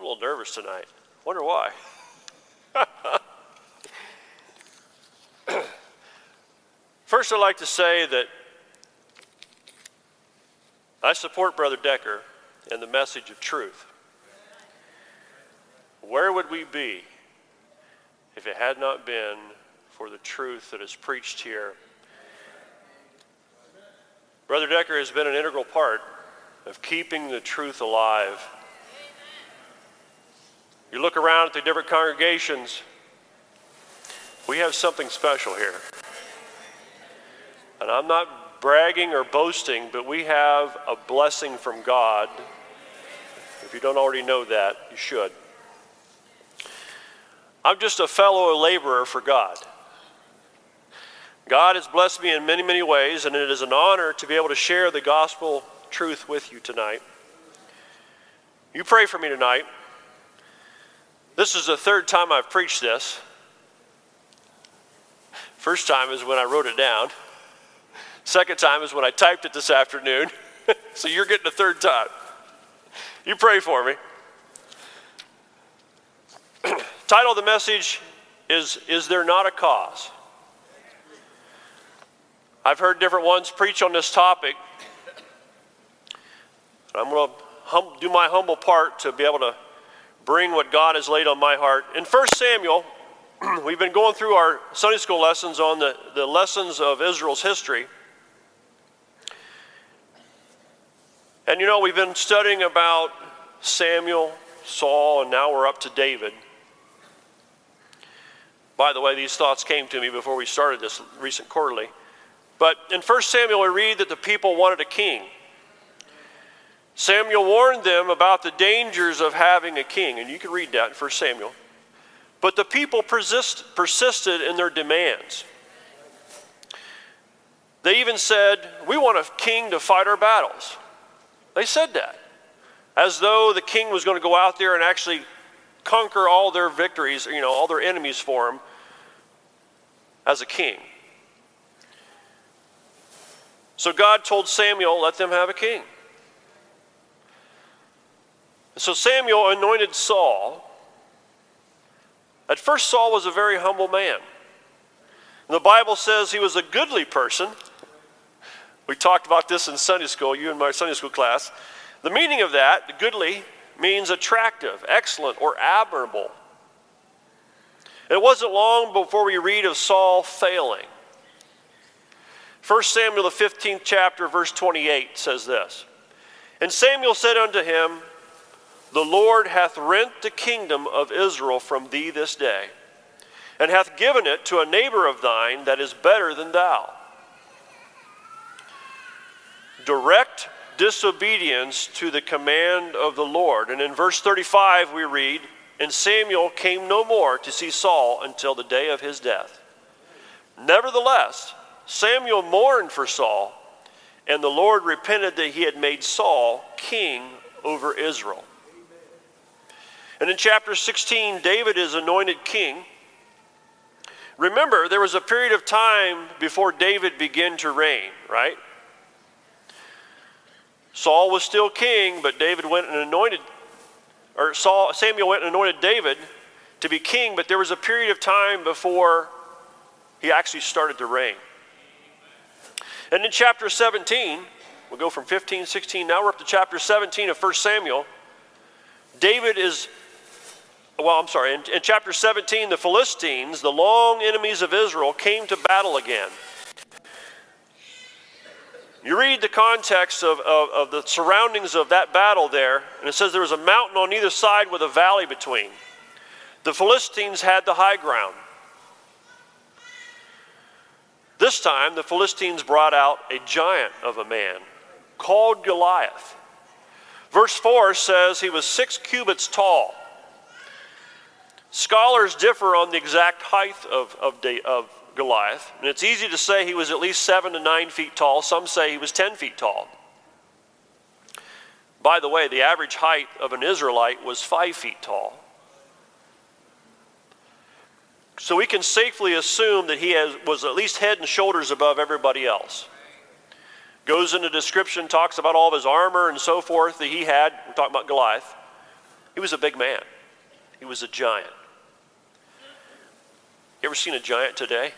little nervous tonight. Wonder why. First, I'd like to say that I support Brother Decker and the message of truth. Where would we be if it had not been for the truth that is preached here? Brother Decker has been an integral part of keeping the truth alive. You look around at the different congregations, we have something special here. And I'm not bragging or boasting, but we have a blessing from God. If you don't already know that, you should. I'm just a fellow laborer for God. God has blessed me in many, many ways, and it is an honor to be able to share the gospel truth with you tonight. You pray for me tonight. This is the third time I've preached this. First time is when I wrote it down. Second time is when I typed it this afternoon. So you're getting a third time. You pray for me. Title of the message is There Not a Cause? I've heard different ones preach on this topic. I'm going to do my humble part to be able to bring what God has laid on my heart. In 1 Samuel, we've been going through our Sunday school lessons on the lessons of Israel's history. And you know, we've been studying about Samuel, Saul, and now we're up to David. By the way, these thoughts came to me before we started this recent quarterly. But in 1 Samuel, we read that the people wanted a king. Samuel warned them about the dangers of having a king, and you can read that in 1 Samuel. But the people persisted in their demands. They even said, "We want a king to fight our battles." They said that, as though the king was going to go out there and actually conquer all their victories, all their enemies for him as a king. So God told Samuel, let them have a king. So Samuel anointed Saul. At first, Saul was a very humble man. And the Bible says he was a goodly person. We talked about this in Sunday school, you in my Sunday school class. The meaning of that, goodly, means attractive, excellent, or admirable. It wasn't long before we read of Saul failing. 1 Samuel, the 15th chapter, verse 28 says this. And Samuel said unto him, The Lord hath rent the kingdom of Israel from thee this day, and hath given it to a neighbor of thine that is better than thou. Direct disobedience to the command of the Lord. And in verse 35 we read, And Samuel came no more to see Saul until the day of his death. Nevertheless, Samuel mourned for Saul, and the Lord repented that he had made Saul king over Israel. And in chapter 16, David is anointed king. Remember, there was a period of time before David began to reign, right? Saul was still king, but Samuel went and anointed David to be king, but there was a period of time before he actually started to reign. And in chapter 17, we'll go from 15, 16, now we're up to chapter 17 of 1 Samuel. In chapter 17, the Philistines, the long enemies of Israel, came to battle again. You read the context of the surroundings of that battle there, and it says there was a mountain on either side with a valley between. The Philistines had the high ground. This time, the Philistines brought out a giant of a man called Goliath. Verse 4 says he was 6 cubits tall. Scholars differ on the exact height of Goliath, and it's easy to say he was at least 7 to 9 feet tall. Some say he was 10 feet tall. By the way, the average height of an Israelite was 5 feet tall. So we can safely assume that he was at least head and shoulders above everybody else. Goes into description, talks about all of his armor and so forth that he had. We're talking about Goliath. He was a big man. He was a giant. You ever seen a giant today?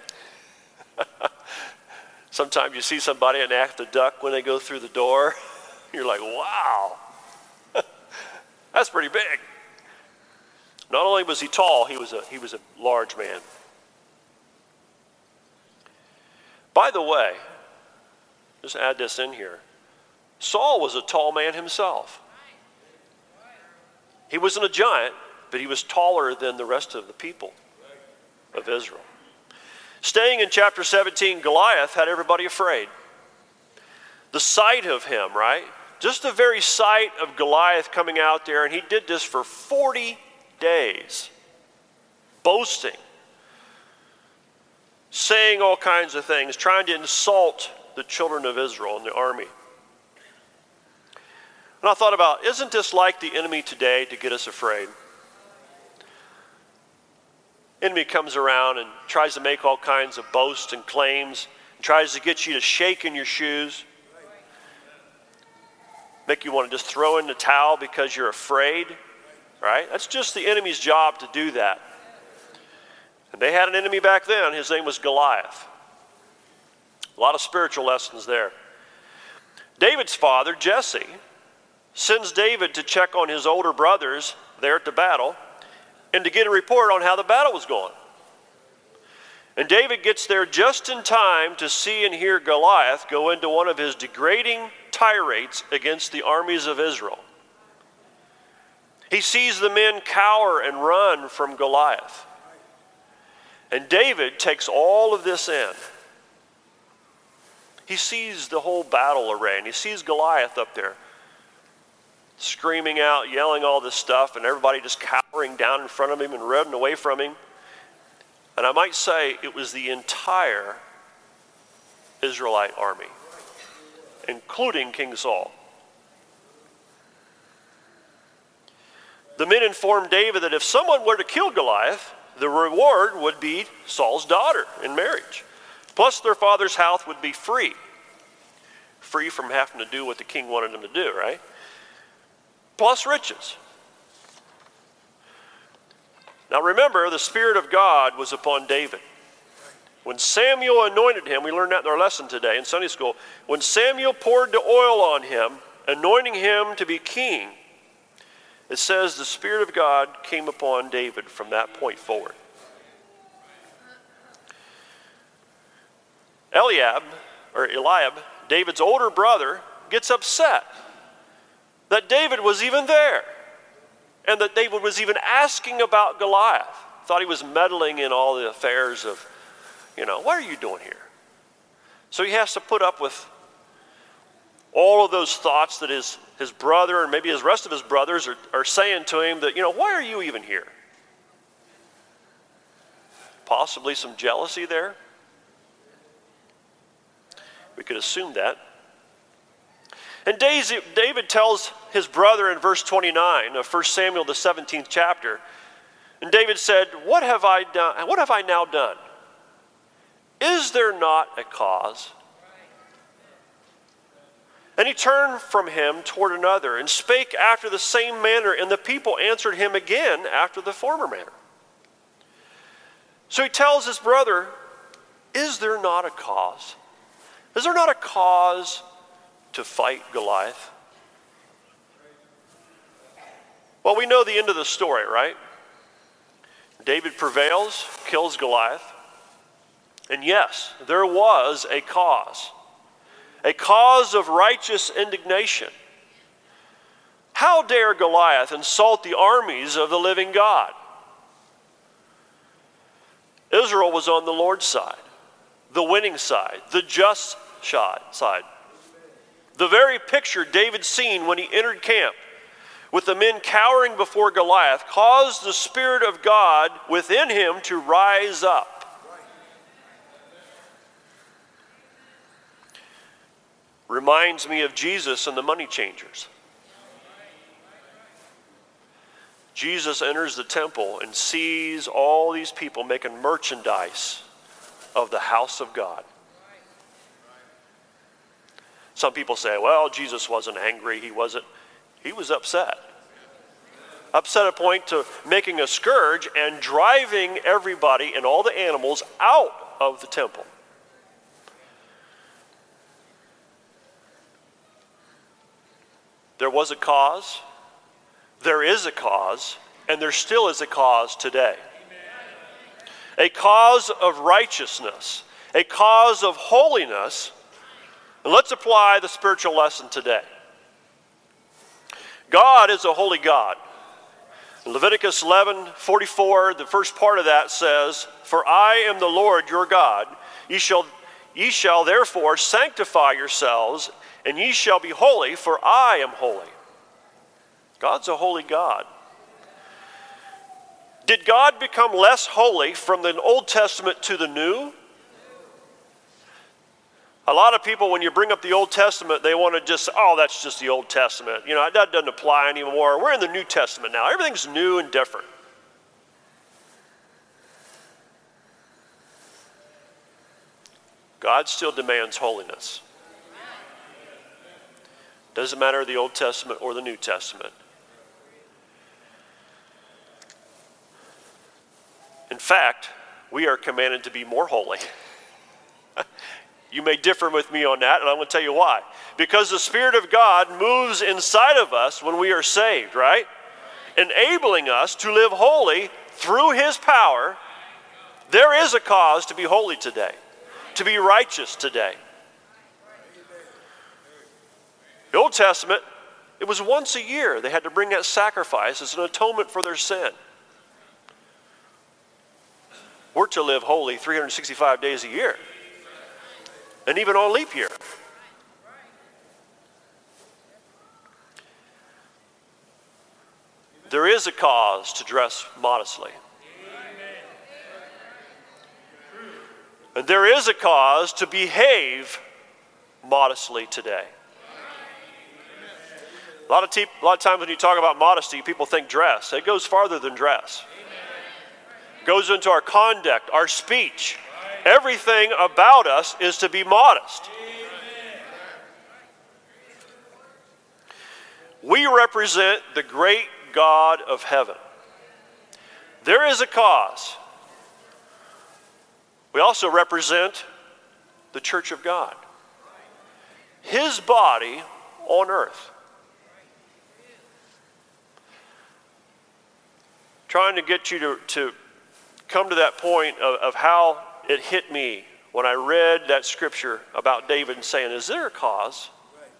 Sometimes you see somebody and act a duck when they go through the door. You're like, wow, that's pretty big. Not only was he tall, he was a large man. By the way, just add this in here. Saul was a tall man himself. He wasn't a giant, but he was taller than the rest of the people of Israel. Staying in chapter 17, Goliath had everybody afraid. The sight of him, right? Just the very sight of Goliath coming out there, and he did this for 40 days, boasting, saying all kinds of things, trying to insult the children of Israel and the army. And I thought about, isn't this like the enemy today to get us afraid? Enemy comes around and tries to make all kinds of boasts and claims, and tries to get you to shake in your shoes, make you want to just throw in the towel because you're afraid, right? That's just the enemy's job to do that. And they had an enemy back then. His name was Goliath. A lot of spiritual lessons there. David's father, Jesse, sends David to check on his older brothers there at the battle and to get a report on how the battle was going. And David gets there just in time to see and hear Goliath go into one of his degrading tirades against the armies of Israel. He sees the men cower and run from Goliath. And David takes all of this in. He sees the whole battle array, and he sees Goliath up there screaming out, yelling all this stuff, and everybody just cowering down in front of him and running away from him. And I might say it was the entire Israelite army, including King Saul. The men informed David that if someone were to kill Goliath, the reward would be Saul's daughter in marriage. Plus their father's house would be free from having to do what the king wanted them to do, right? Plus riches. Now remember, the Spirit of God was upon David. When Samuel anointed him, we learned that in our lesson today in Sunday school, when Samuel poured the oil on him, anointing him to be king, it says the Spirit of God came upon David from that point forward. Eliab, David's older brother, gets upset that David was even there and that David was even asking about Goliath. Thought he was meddling in all the affairs of, what are you doing here? So he has to put up with all of those thoughts that his brother and maybe his rest of his brothers are saying to him that, why are you even here? Possibly some jealousy there. We could assume that. And David tells his brother in verse 29 of 1 Samuel, the 17th chapter, and David said, "What have I done? What have I now done? Is there not a cause?" And he turned from him toward another and spake after the same manner, and the people answered him again after the former manner. So he tells his brother, is there not a cause? Is there not a cause to fight Goliath? Well, we know the end of the story, right? David prevails, kills Goliath. And yes, there was a cause of righteous indignation. How dare Goliath insult the armies of the living God? Israel was on the Lord's side, the winning side, the just side. The very picture David seen when he entered camp with the men cowering before Goliath caused the Spirit of God within him to rise up. Reminds me of Jesus and the money changers. Jesus enters the temple and sees all these people making merchandise of the house of God. Some people say, well, Jesus wasn't angry. He was upset. up set a point to making a scourge and driving everybody and all the animals out of the temple. There was a cause, there is a cause, and there still is a cause today. A cause of righteousness, a cause of holiness. And let's apply the spiritual lesson today. God is a holy God. In Leviticus 11:44, the first part of that says, "For I am the Lord your God. Ye shall therefore sanctify yourselves, and ye shall be holy, for I am holy." God's a holy God. Did God become less holy from the Old Testament to the New? A lot of people, when you bring up the Old Testament, they want to just, oh, that's just the Old Testament. You know, that doesn't apply anymore. We're in the New Testament now. Everything's new and different. God still demands holiness. Doesn't matter the Old Testament or the New Testament. In fact, we are commanded to be more holy. You may differ with me on that, and I'm going to tell you why. Because the Spirit of God moves inside of us when we are saved, right? Enabling us to live holy through His power. There is a cause to be holy today, to be righteous today. The Old Testament, it was once a year they had to bring that sacrifice as an atonement for their sin. We're to live holy 365 days a year. And even on leap year. There is a cause to dress modestly. And there is a cause to behave modestly today. A lot of times when you talk about modesty, people think dress. It goes farther than dress. It goes into our conduct, our speech. Everything about us is to be modest. We represent the great God of heaven. There is a cause. We also represent the church of God, His body on earth. Trying to get you to come to that point of how it hit me when I read that scripture about David and saying, is there a cause?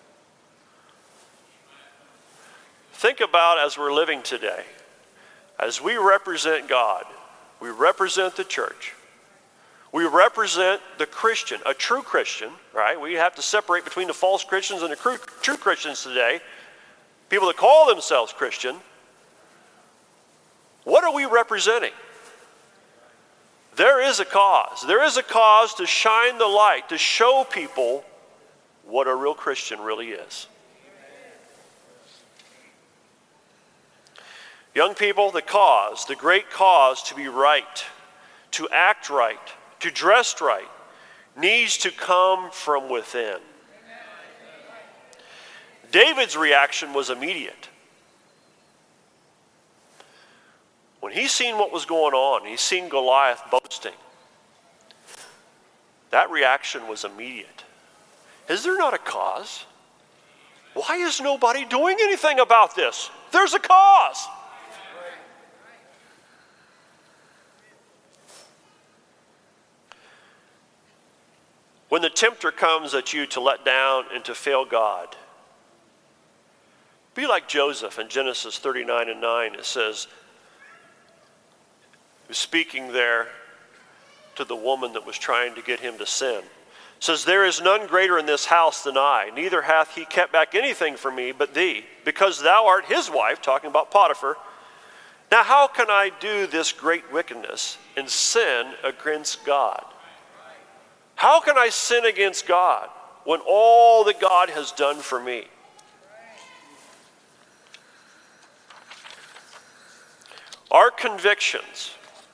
Think about as we're living today, as we represent God, we represent the church, we represent the Christian, a true Christian, right? We have to separate between the false Christians and the true Christians today, people that call themselves Christian. What are we representing? There is a cause. There is a cause to shine the light, to show people what a real Christian really is. Young people, the cause, the great cause to be right, to act right, to dress right, needs to come from within. David's reaction was immediate. When he seen what was going on, he seen Goliath boasting. That reaction was immediate. Is there not a cause? Why is nobody doing anything about this? There's a cause. When the tempter comes at you to let down and to fail God, be like Joseph in Genesis 39:9. It says, speaking there to the woman that was trying to get him to sin, says, there is none greater in this house than I, neither hath he kept back anything from me but thee, because thou art his wife, talking about Potiphar. Now how can I do this great wickedness and sin against God? How can I sin against God when all that God has done for me? Our convictions,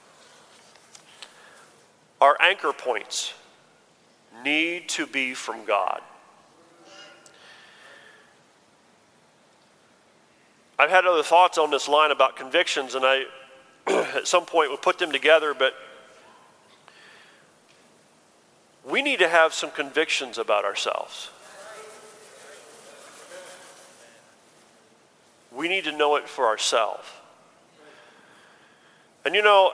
our anchor points need to be from God. I've had other thoughts on this line about convictions, and I at some point will put them together, but we need to have some convictions about ourselves. We need to know it for ourselves. And you know,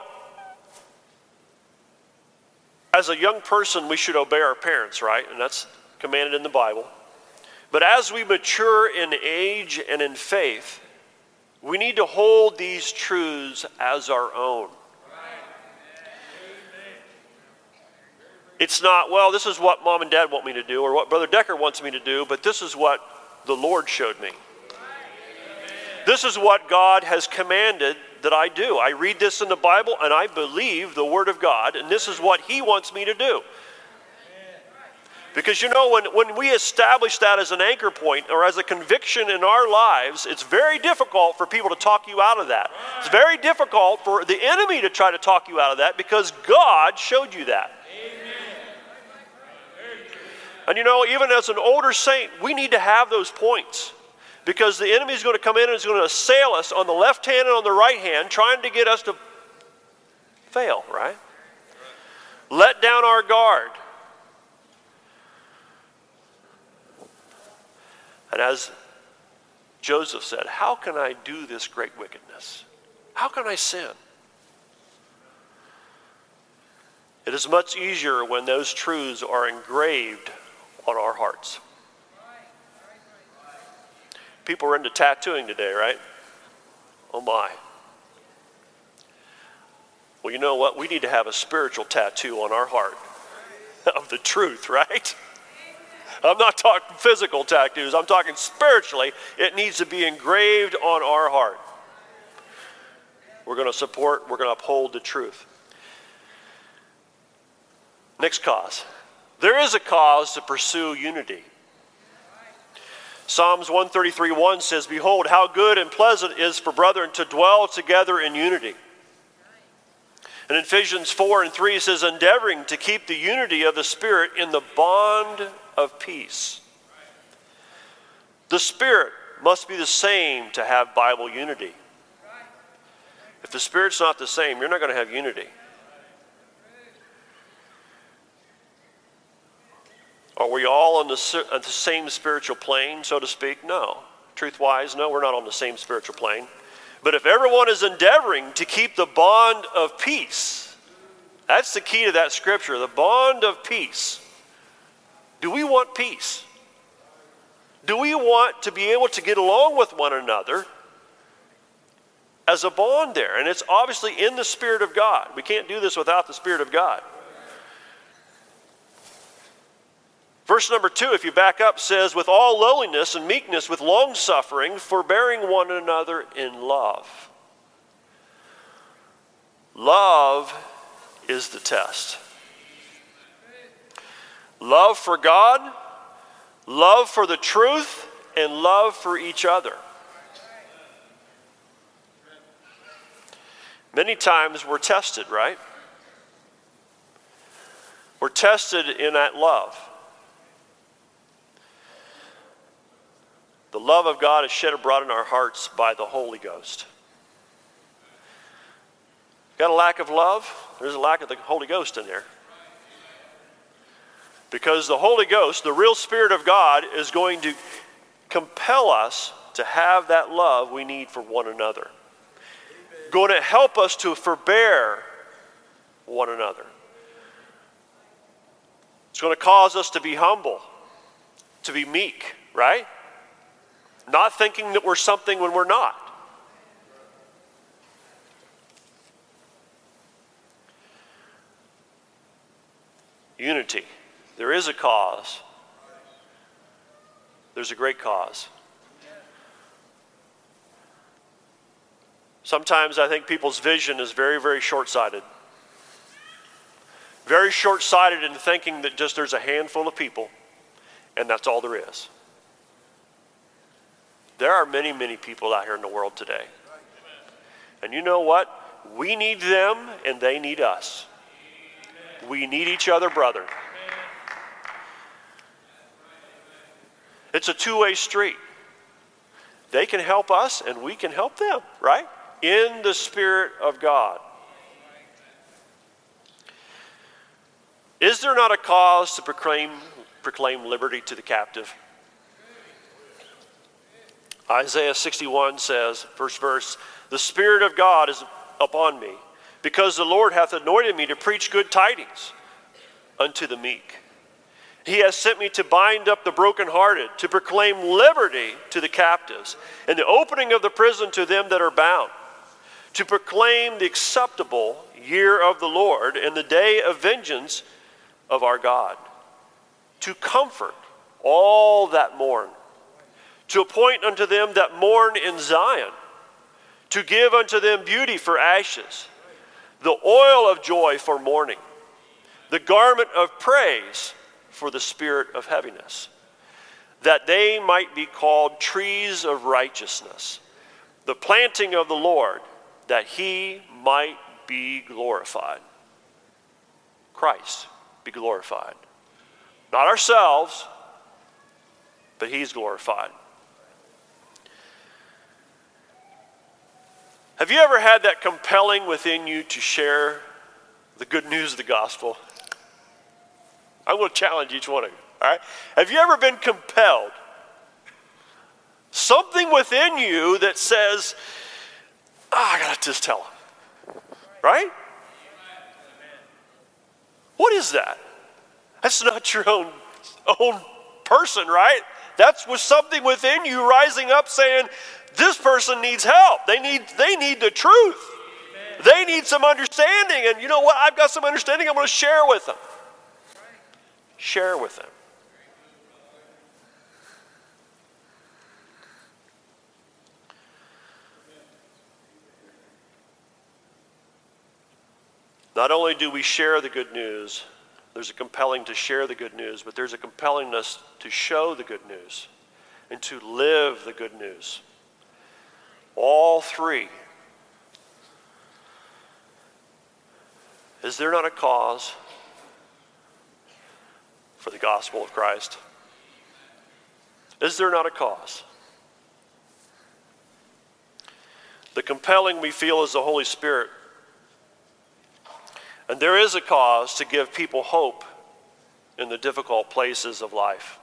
as a young person, we should obey our parents, right? And that's commanded in the Bible. But as we mature in age and in faith, we need to hold these truths as our own. It's not, well, this is what Mom and Dad want me to do or what Brother Decker wants me to do, but this is what the Lord showed me. This is what God has commanded that I do. I read this in the Bible and I believe the Word of God, and this is what He wants me to do. Because you know, when we establish that as an anchor point or as a conviction in our lives, it's very difficult for people to talk you out of that. It's very difficult for the enemy to try to talk you out of that because God showed you that. And you know, even as an older saint, we need to have those points because the enemy is going to come in and is going to assail us on the left hand and on the right hand, trying to get us to fail, right? Let down our guard. And as Joseph said, how can I do this great wickedness? How can I sin? It is much easier when those truths are engraved on our hearts. People are into tattooing today, right? Oh my. Well, you know what? We need to have a spiritual tattoo on our heart of the truth, right? I'm not talking physical tattoos. I'm talking spiritually. It needs to be engraved on our heart. We're going to support, we're going to uphold the truth. Next cause. There is a cause to pursue unity. Psalms 133:1 says, "Behold, how good and pleasant it is for brethren to dwell together in unity." And in Ephesians 4:3 it says, "Endeavoring to keep the unity of the Spirit in the bond of peace." The Spirit must be the same to have Bible unity. If the Spirit's not the same, you're not going to have unity. Are we all on the same spiritual plane, so to speak? No. Truth-wise, no, we're not on the same spiritual plane. But if everyone is endeavoring to keep the bond of peace, that's the key to that scripture, the bond of peace. Do we want peace? Do we want to be able to get along with one another as a bond there? And it's obviously in the Spirit of God. We can't do this without the Spirit of God. Verse number 2, if you back up, says, "With all lowliness and meekness, with long suffering, forbearing one another in love." Love is the test. Love for God, love for the truth, and love for each other. Many times we're tested, right? We're tested in that love. The love of God is shed abroad in our hearts by the Holy Ghost. Got a lack of love? There's a lack of the Holy Ghost in there. Because the Holy Ghost, the real Spirit of God, is going to compel us to have that love we need for one another. Going to help us to forbear one another. It's going to cause us to be humble, to be meek, right? Not thinking that we're something when we're not. Unity. There is a cause. There's a great cause. Sometimes I think people's vision is very, very short-sighted. Very short-sighted in thinking that just there's a handful of people and that's all there is. There are many, many people out here in the world today. And you know what? We need them and they need us. We need each other, brother. It's a two-way street. they can help us and we can help them, right? In the Spirit of God. Is there not a cause to proclaim liberty to the captive? Isaiah 61 says, first verse, "The Spirit of God is upon me, because the Lord hath anointed me to preach good tidings unto the meek. He has sent me to bind up the brokenhearted, to proclaim liberty to the captives, and the opening of the prison to them that are bound, to proclaim the acceptable year of the Lord and the day of vengeance of our God, to comfort all that mourn, to appoint unto them that mourn in Zion, to give unto them beauty for ashes, the oil of joy for mourning, the garment of praise for the spirit of heaviness, that they might be called trees of righteousness, the planting of the Lord, that he might be glorified." Christ be glorified. Not ourselves, but he's glorified. Have you ever had that compelling within you to share the good news of the gospel? I'm going to challenge each one of you, all right? Have you ever been compelled? Something within you that says, I got to just tell them, right? What is that? That's not your own person, right? That's with something within you rising up saying, this person needs help. They need the truth. They need some understanding. And you know what? I've got some understanding I'm going to share with them. Share with them. Not only do we share the good news, there's a compelling to share the good news, but there's a compellingness to show the good news and to live the good news. All three. Is there not a cause for the gospel of Christ? Is there not a cause? The compelling we feel is the Holy Spirit. And there is a cause to give people hope in the difficult places of life.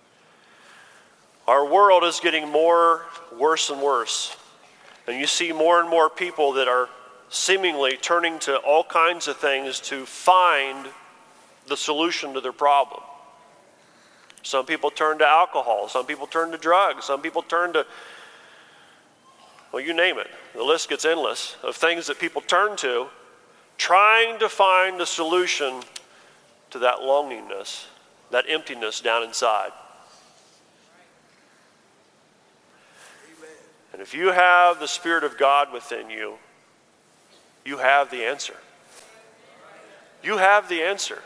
Our world is getting worse and worse. And you see more and more people that are seemingly turning to all kinds of things to find the solution to their problem. Some people turn to alcohol. Some people turn to drugs. Some people turn to, well, you name it. The list gets endless of things that people turn to, trying to find a solution to that loneliness, that emptiness down inside. And if you have the Spirit of God within you, you have the answer. You have the answer.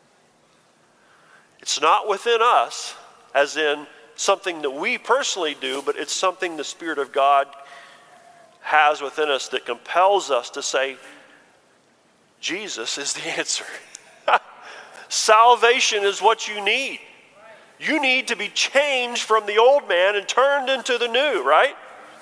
It's not within us, as in something that we personally do, but it's something the Spirit of God has within us that compels us to say, Jesus is the answer. Salvation is what you need. You need to be changed from the old man and turned into the new, right?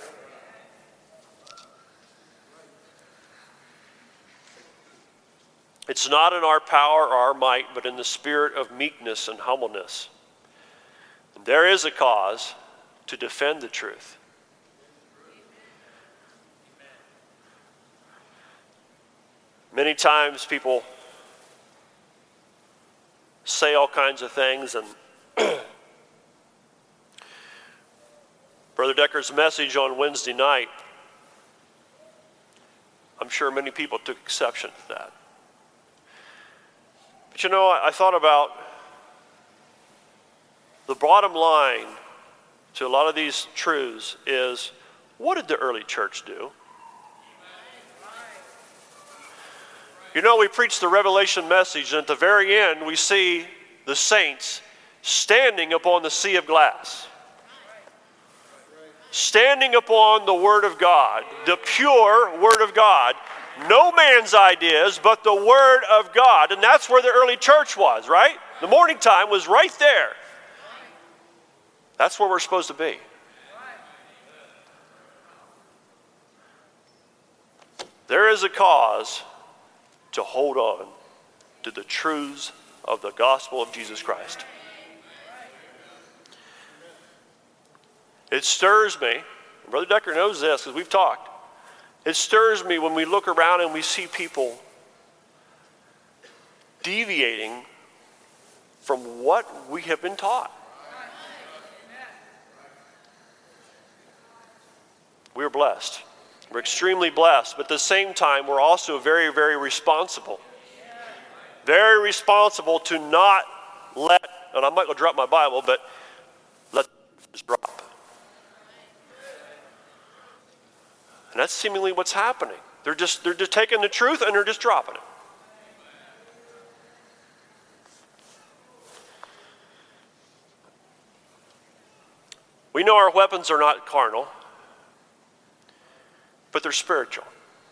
It's not in our power or our might, but in the spirit of meekness and humbleness. And there is a cause to defend the truth. Many times people say all kinds of things, and Brother Decker's message on Wednesday night, I'm sure many people took exception to that. But you know, I thought about the bottom line to a lot of these truths is, what did the early church do? You know, we preach the Revelation message, and at the very end, we see the saints standing upon the sea of glass. Standing upon the Word of God, the pure Word of God. No man's ideas, but the Word of God. And that's where the early church was, right? The morning time was right there. That's where we're supposed to be. there is a cause to hold on to the truths of the gospel of Jesus Christ. It stirs me. Brother Decker knows this because we've talked. It stirs me when we look around and we see people deviating from what we have been taught. We're blessed. We're extremely blessed, but at the same time, we're also very, very responsible. Very responsible to not let, and I'm not going to drop my Bible, but let this drop. And that's seemingly what's happening. They're just taking the truth and they're just dropping it. We know our weapons are not carnal, but they're spiritual.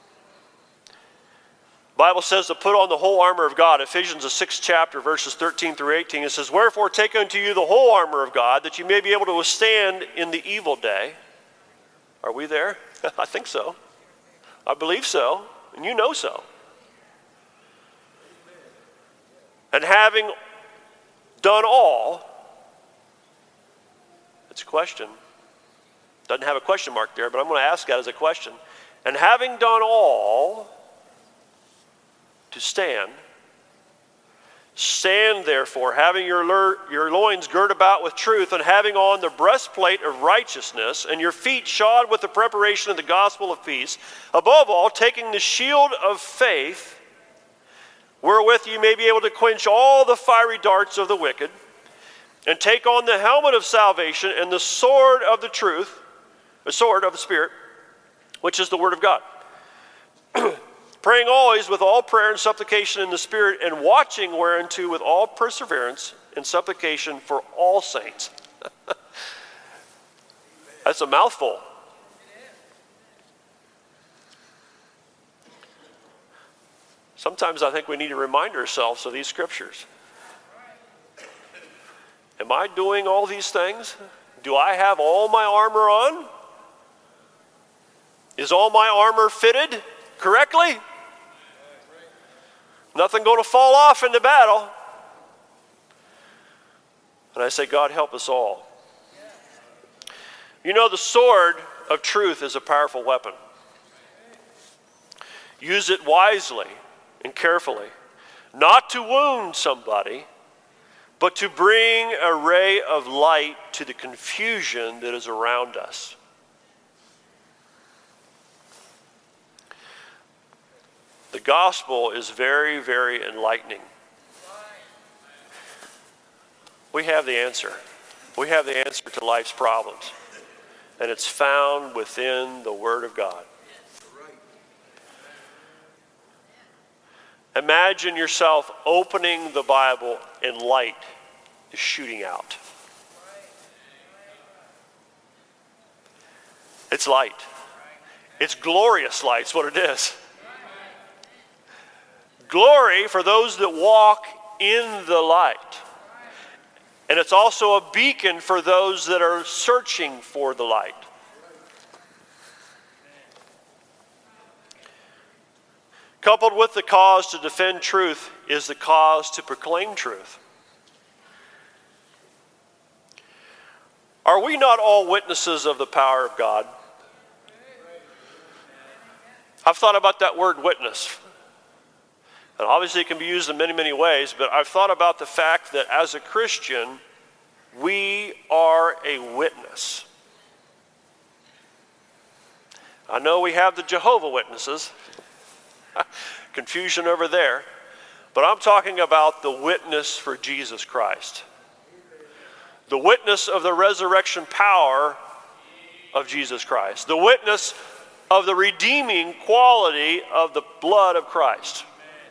The Bible says to put on the whole armor of God. Ephesians, the 6th chapter, verses 13 through 18, it says, "Wherefore take unto you the whole armor of God, that you may be able to withstand in the evil day." Are we there? I think so. I believe so, and you know so. And having done all, it's a question. Doesn't have a question mark there, but I'm going to ask that as a question. And having done all to stand, stand therefore, having your loins girt about with truth, and having on the breastplate of righteousness, and your feet shod with the preparation of the gospel of peace. Above all, taking the shield of faith, wherewith you may be able to quench all the fiery darts of the wicked, and take on the helmet of salvation and the sword of the truth, the sword of the Spirit, which is the word of God. Praying always with all prayer and supplication in the Spirit, and watching whereunto with all perseverance and supplication for all saints. That's a mouthful. Sometimes I think we need to remind ourselves of these scriptures. Am I doing all these things? Do I have all my armor on? Is all my armor fitted correctly? Nothing going to fall off in the battle. And I say, God, help us all. You know, the sword of truth is a powerful weapon. Use it wisely and carefully, not to wound somebody, but to bring a ray of light to the confusion that is around us. The gospel is very, very enlightening. We have the answer. We have the answer to life's problems. And it's found within the Word of God. Imagine yourself opening the Bible and light is shooting out. It's light. It's glorious light, is what it is. Glory for those that walk in the light. And it's also a beacon for those that are searching for the light. Coupled with the cause to defend truth is the cause to proclaim truth. Are we not all witnesses of the power of God? I've thought about that word witness. And obviously it can be used in many, many ways, but I've thought about the fact that as a Christian, we are a witness. I know we have the Jehovah Witnesses. Confusion over there. But I'm talking about the witness for Jesus Christ. The witness of the resurrection power of Jesus Christ. The witness of the redeeming quality of the blood of Christ.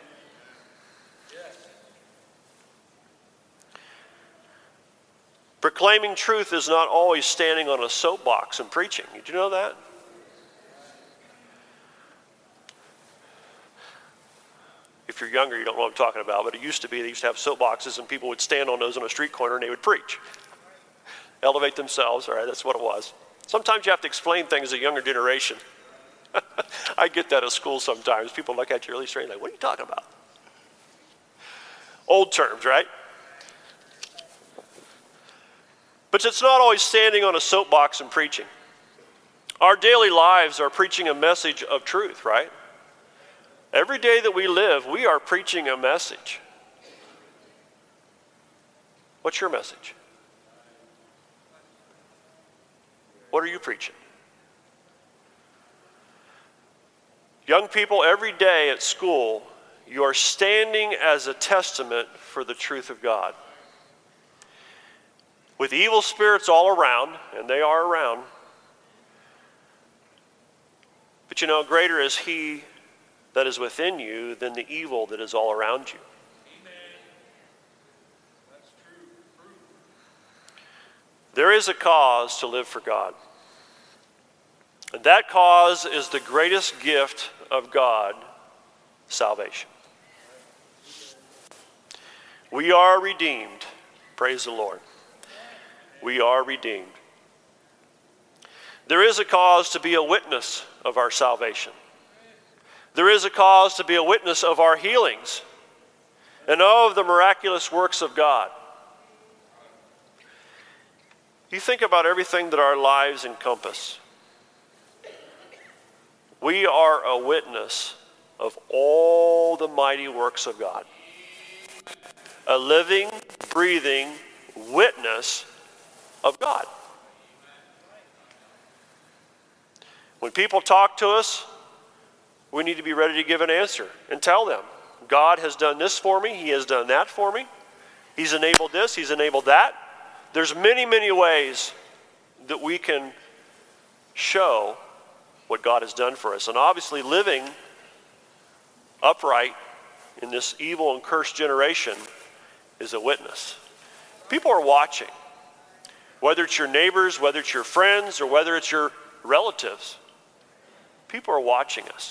Proclaiming truth is not always standing on a soapbox and preaching. Did you know that? If you're younger, you don't know what I'm talking about, but it used to be they used to have soapboxes and people would stand on those on a street corner and they would preach. Elevate themselves, all right, that's what it was. Sometimes you have to explain things to the younger generation. I get that at school sometimes. People look at you really strange, like, what are you talking about? Old terms, right? But it's not always standing on a soapbox and preaching. Our daily lives are preaching a message of truth, right? Every day that we live, we are preaching a message. What's your message? What are you preaching? Young people, every day at school, you are standing as a testament for the truth of God. With evil spirits all around, and they are around, but you know, greater is He that is within you than the evil that is all around you. Amen. That's true. There is a cause to live for God. And that cause is the greatest gift of God, salvation. We are redeemed. Praise the Lord. We are redeemed. There is a cause to be a witness of our salvation. There is a cause to be a witness of our healings and of the miraculous works of God. You think about everything that our lives encompass. We are a witness of all the mighty works of God. A living, breathing witness of God. When people talk to us, we need to be ready to give an answer and tell them, God has done this for me, He has done that for me, He's enabled this, He's enabled that. There's many, many ways that we can show what God has done for us. And obviously living upright in this evil and cursed generation is a witness. People are watching. Whether it's your neighbors, whether it's your friends, or whether it's your relatives, people are watching us.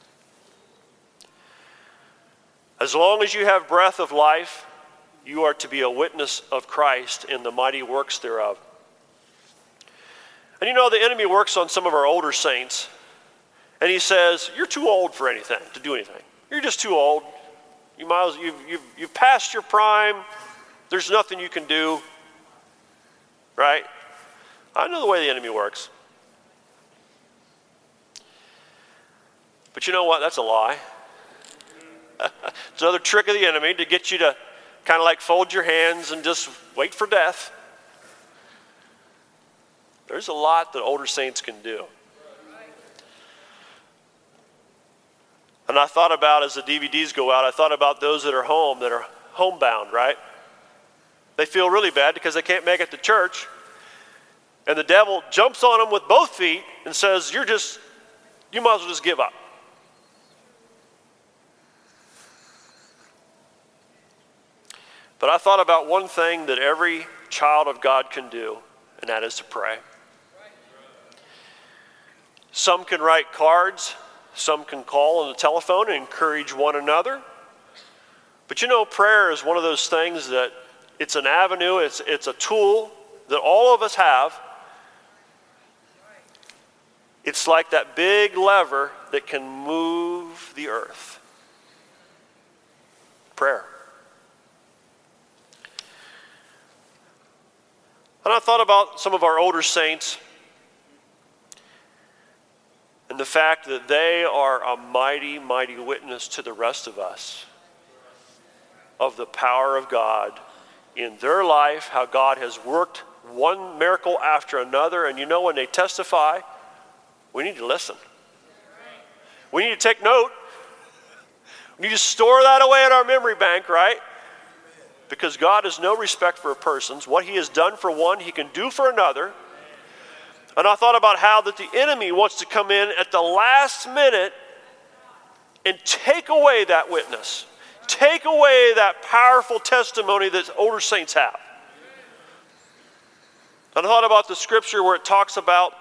As long as you have breath of life, you are to be a witness of Christ in the mighty works thereof. And you know, the enemy works on some of our older saints, and he says, you're too old for anything, to do anything. You're just too old. You've passed your prime. There's nothing you can do. Right? I know the way the enemy works. But you know what? That's a lie. It's another trick of the enemy to get you to kind of like fold your hands and just wait for death. There's a lot that older saints can do. And I thought about, as the DVDs go out, I thought about those that are homebound, right? They feel really bad because they can't make it to church. And the devil jumps on them with both feet and says, you might as well just give up. But I thought about one thing that every child of God can do, and that is to pray. Some can write cards, some can call on the telephone and encourage one another. But you know, prayer is one of those things that it's an avenue, it's a tool that all of us have. It's like that big lever that can move the earth. Prayer. And I thought about some of our older saints and the fact that they are a mighty, mighty witness to the rest of us of the power of God in their life, how God has worked one miracle after another. And you know, when they testify, we need to listen. We need to take note. We need to store that away in our memory bank, right? Because God has no respect for persons. What He has done for one, He can do for another. And I thought about how that the enemy wants to come in at the last minute and take away that witness. Take away that powerful testimony that older saints have. And I thought about the scripture where it talks about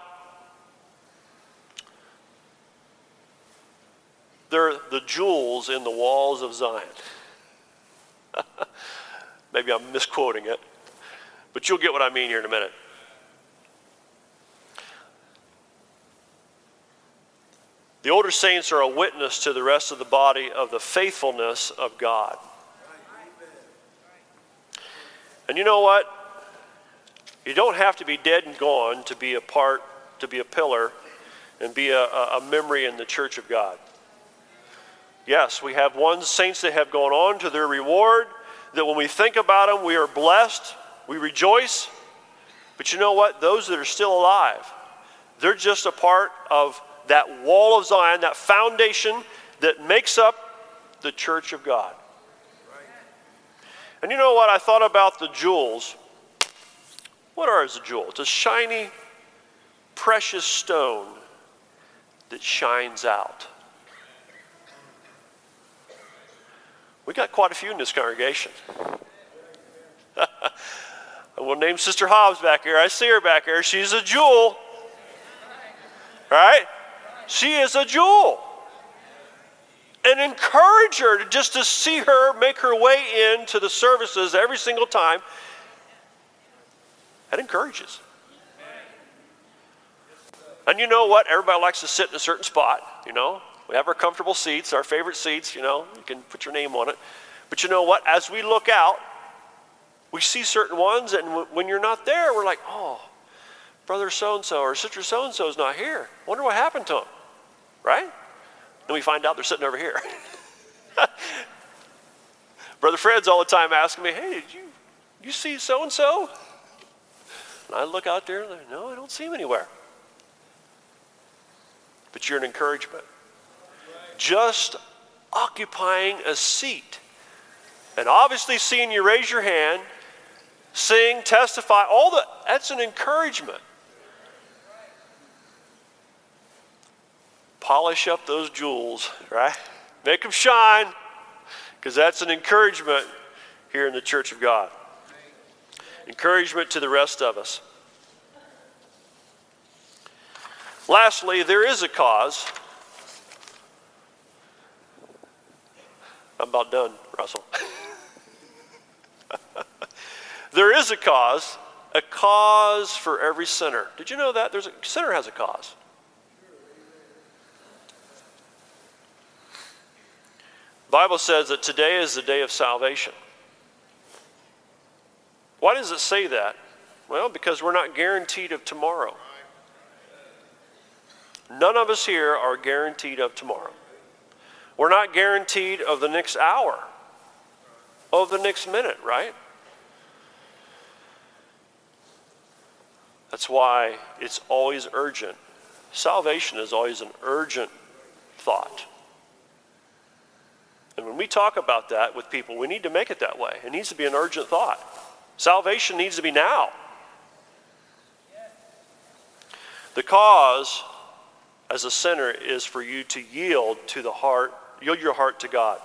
they're the jewels in the walls of Zion. Maybe I'm misquoting it, but you'll get what I mean here in a minute. The older saints are a witness to the rest of the body of the faithfulness of God. And you know what? You don't have to be dead and gone to be a part, to be a pillar, and be a memory in the church of God. Yes, we have saints that have gone on to their reward, that when we think about them, we are blessed, we rejoice. But you know what? Those that are still alive, they're just a part of that wall of Zion, that foundation that makes up the church of God. And you know what? I thought about the jewels. What are the jewels? It's a shiny, precious stone that shines out. We got quite a few in this congregation. I will name Sister Hobbs back here. I see her back here. She's a jewel. Right? She is a jewel. And encourage her just to see her make her way into the services every single time. That encourages. And you know what? Everybody likes to sit in a certain spot, you know. We have our comfortable seats, our favorite seats, you know. You can put your name on it. But you know what? As we look out, we see certain ones, and when you're not there, we're like, oh, brother so-and-so or sister so-and-so is not here. Wonder what happened to them, right? And we find out they're sitting over here. Brother Fred's all the time asking me, hey, did you see so-and-so? And I look out there and I'm like, no, I don't see him anywhere. But you're an encouragement. Just occupying a seat. And obviously seeing you raise your hand, sing, testify, that's an encouragement. Polish up those jewels, right? Make them shine, because that's an encouragement here in the church of God. Encouragement to the rest of us. Lastly, there is a cause. I'm about done, Russell. There is a cause for every sinner. Did you know that? A sinner has a cause. The Bible says that today is the day of salvation. Why does it say that? Well, because we're not guaranteed of tomorrow. None of us here are guaranteed of tomorrow. We're not guaranteed of the next hour, of the next minute, right? That's why it's always urgent. Salvation is always an urgent thought. And when we talk about that with people, we need to make it that way. It needs to be an urgent thought. Salvation needs to be now. The cause as a sinner is for you to yield your heart to God.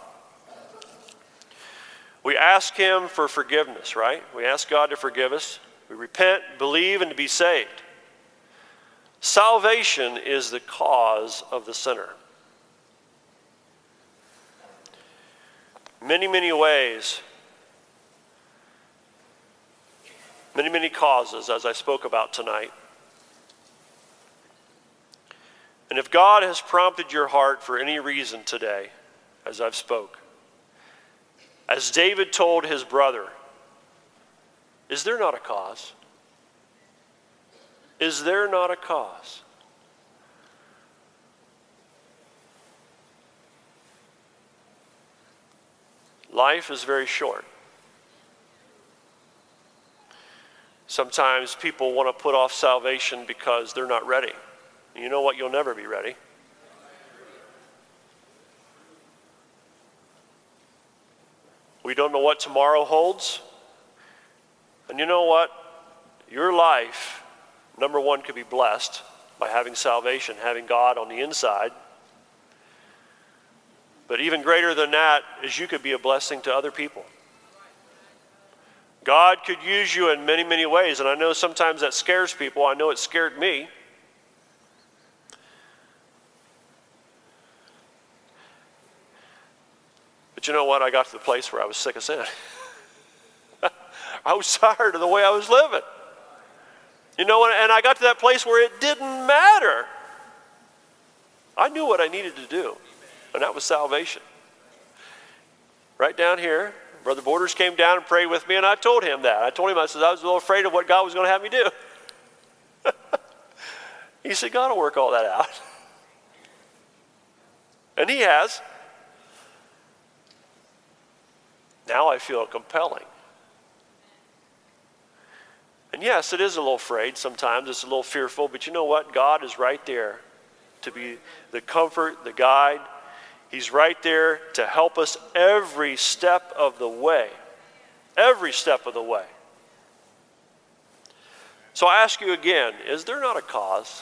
We ask Him for forgiveness, right? We ask God to forgive us. We repent, believe, and to be saved. Salvation is the cause of the sinner. Many, many ways, many causes, as I spoke about tonight. And if God has prompted your heart for any reason today, as I've spoke, as David told his brother, is there not a cause? Is there not a cause? Life is very short. Sometimes people want to put off salvation because they're not ready. You know what? You'll never be ready. We don't know what tomorrow holds. And you know what? Your life, number one, could be blessed by having salvation, having God on the inside. But even greater than that is you could be a blessing to other people. God could use you in many, many ways. And I know sometimes that scares people. I know it scared me. But you know what? I got to the place where I was sick of sin. I was tired of the way I was living. You know, and I got to that place where it didn't matter I knew what I needed to do, and that was salvation. Right down here, Brother Borders came down and prayed with me, and I told him that. I told him, I said, I was a little afraid of what God was going to have me do. He said, God will work all that out. And he has. Now I feel compelling. And yes, it is a little afraid sometimes. It's a little fearful. But you know what? God is right there to be the comfort, the guide. He's right there to help us every step of the way. Every step of the way. So I ask you again, is there not a cause?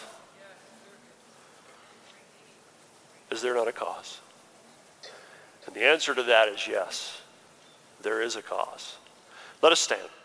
Is there not a cause? And the answer to that is yes. There is a cause. Let us stand.